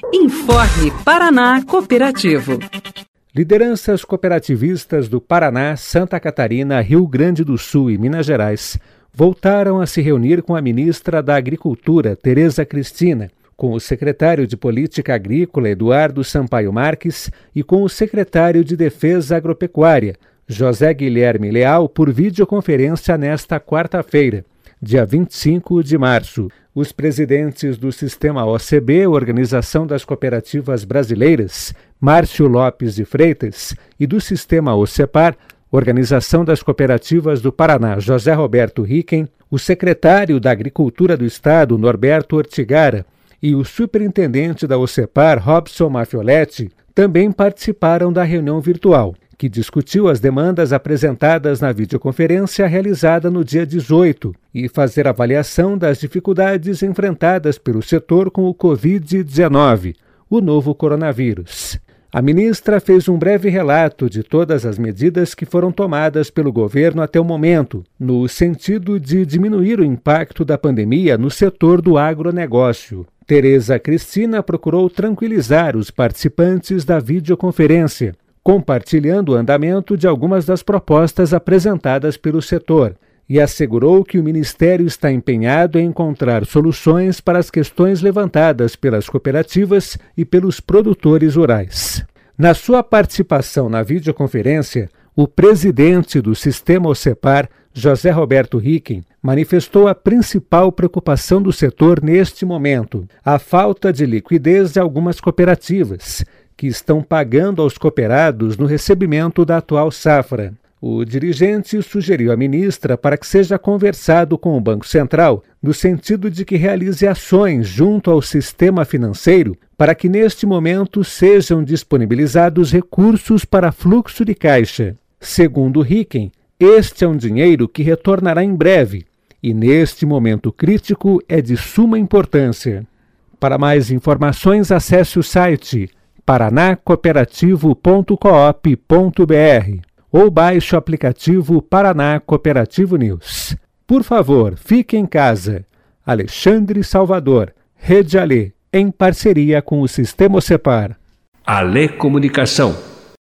Informe Paraná Cooperativo. Lideranças cooperativistas do Paraná, Santa Catarina, Rio Grande do Sul e Minas Gerais voltaram a se reunir com a ministra da Agricultura, Tereza Cristina, com o secretário de Política Agrícola, Eduardo Sampaio Marques, e com o secretário de Defesa Agropecuária, José Guilherme Leal, por videoconferência nesta quarta-feira, dia 25 de março. Os presidentes do Sistema OCB, Organização das Cooperativas Brasileiras, Márcio Lopes de Freitas, e do Sistema OCEPAR, Organização das Cooperativas do Paraná, José Roberto Ricken, o secretário da Agricultura do Estado, Norberto Ortigara, e o superintendente da OCEPAR, Robson Mafioletti, também participaram da reunião virtual, que discutiu as demandas apresentadas na videoconferência realizada no dia 18 e fazer avaliação das dificuldades enfrentadas pelo setor com o Covid-19, o novo coronavírus. A ministra fez um breve relato de todas as medidas que foram tomadas pelo governo até o momento, no sentido de diminuir o impacto da pandemia no setor do agronegócio. Tereza Cristina procurou tranquilizar os participantes da videoconferência, compartilhando o andamento de algumas das propostas apresentadas pelo setor, e assegurou que o Ministério está empenhado em encontrar soluções para as questões levantadas pelas cooperativas e pelos produtores rurais. Na sua participação na videoconferência, o presidente do Sistema OCEPAR, José Roberto Ricken, manifestou a principal preocupação do setor neste momento: a falta de liquidez de algumas cooperativas, que estão pagando aos cooperados no recebimento da atual safra. O dirigente sugeriu à ministra para que seja conversado com o Banco Central, no sentido de que realize ações junto ao sistema financeiro para que neste momento sejam disponibilizados recursos para fluxo de caixa. Segundo Ricken, este é um dinheiro que retornará em breve e neste momento crítico é de suma importância. Para mais informações, acesse o site paranacooperativo.coop.br ou baixe o aplicativo Paraná Cooperativo News. Por favor, fique em casa. Alexandre Salvador, Rede Alê, em parceria com o Sistema OCEPAR. Alê Comunicação.